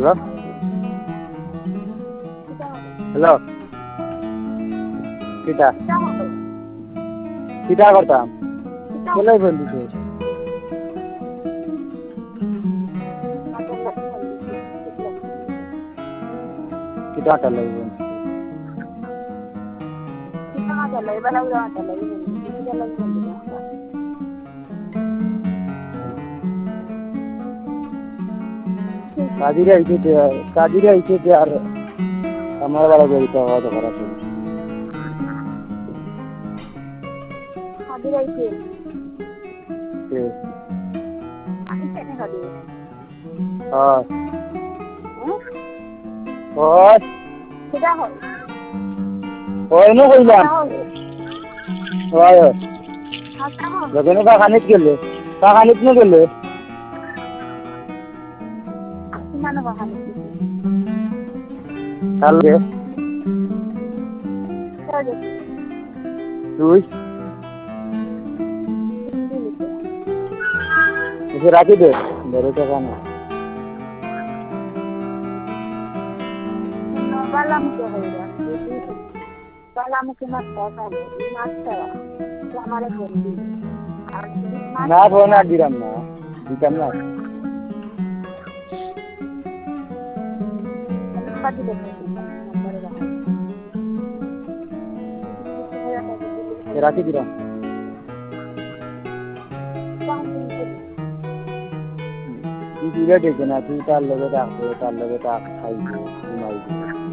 hello hello কিটা কিটা করতাম চলে বলছি কিটা টা লাগবে কাজিরে আইছে আর আমার বাড়া বেরিতে হওয়া তো খারাপ নো কইলাম যখন কাকানিত গেলে কাকানিত নো গেলে কালকে তুই রাখি দে ধরে টাকা না না ফোন আর দিলাম না দিতাম না রাখি দিলাম দিদিরা দেখবে না তুই তার লগে রাখবে তার লগে টাক খাইবে ঘুমাইবে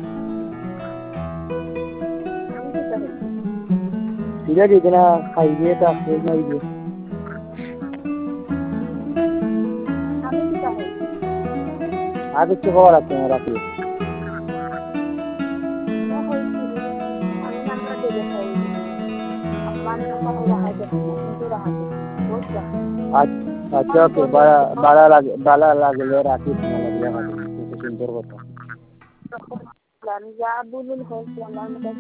দিদিরা দেখবে না খাইবে টাকবে ঘুমাইবে আর কিছু খবর আছে না রাখি আচ্ছা ওকে বালা লাগলে রাখি সুন্দর কথা